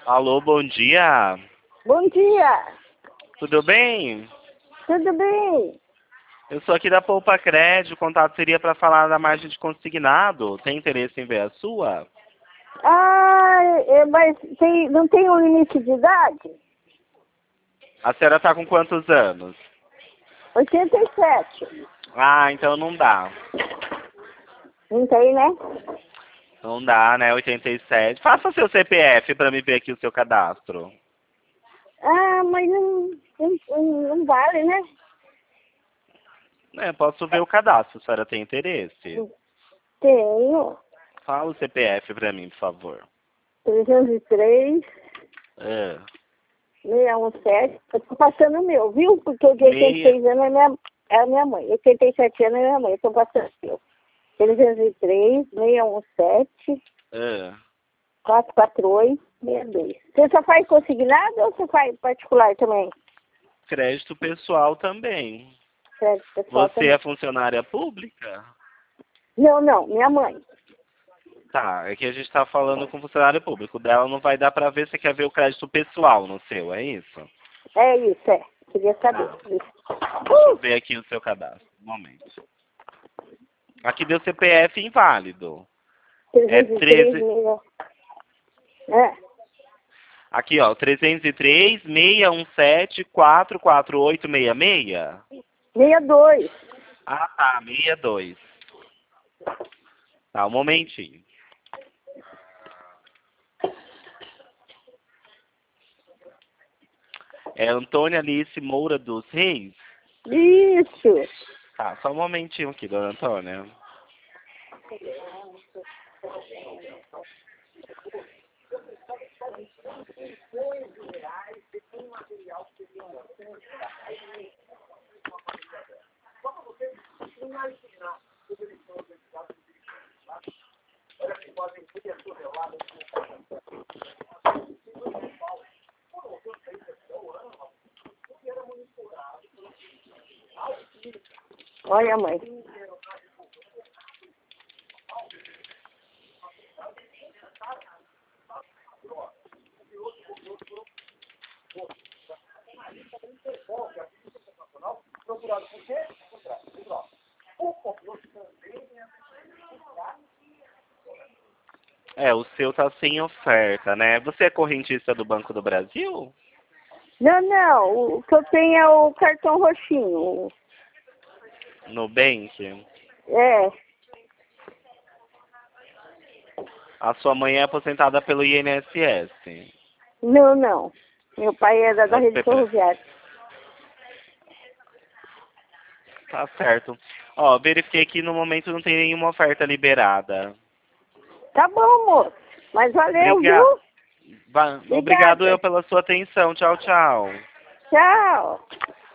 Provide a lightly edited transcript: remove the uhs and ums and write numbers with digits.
Alô, bom dia. Bom dia, Tudo bem? tudo bem? Eu sou aqui da Poupa Crédito. O contato seria para falar da margem de consignado. Tem interesse em ver a sua? Mas não tem um limite de idade? A senhora está com quantos anos? 87. Ah, então não dá. Não tem, né? Não dá, né? 87. Faça seu CPF para me ver aqui o seu cadastro. Mas não vale, né? Posso ver o cadastro, se a senhora tem interesse. Tenho. Fala o CPF para mim, por favor. 303, É. 617. Eu tô passando o meu, viu? Porque o de Meia. 86 anos é a minha mãe. 87 anos é a minha mãe. Eu tô passando o meu. 303, 617, É. 448, 62. Você só faz consignado ou você faz particular também? Crédito pessoal também. Certo, pessoal Você é também. funcionária pública? Não, minha mãe. Tá, é que a gente tá falando com funcionário público. Dela não vai dar pra ver, você quer ver o crédito pessoal no seu, é isso? É isso, é. Queria saber. Tá. Isso. Deixa eu ver aqui o seu cadastro. Um momento. Aqui deu CPF inválido. É 303 13. mil. É, Aqui, ó, 303 617 44866. 62. Ah, tá, 62. Tá, um momentinho. É Antônia Alice Moura dos Reis? Isso. Tá, só um momentinho aqui, dona Antônia. Olha, mãe. É, o seu tá sem oferta, né? Você é correntista do Banco do Brasil? Não. O que eu tenho é o cartão roxinho. Nubank? É. A sua mãe é aposentada pelo INSS. Não. Meu pai é da rede ferroviária. Tá certo. Ó, verifiquei que no momento não tem nenhuma oferta liberada. Tá bom, moço. Mas valeu, Obrigado. viu? Obrigado eu Obrigada. pela sua atenção. Tchau, tchau. Tchau.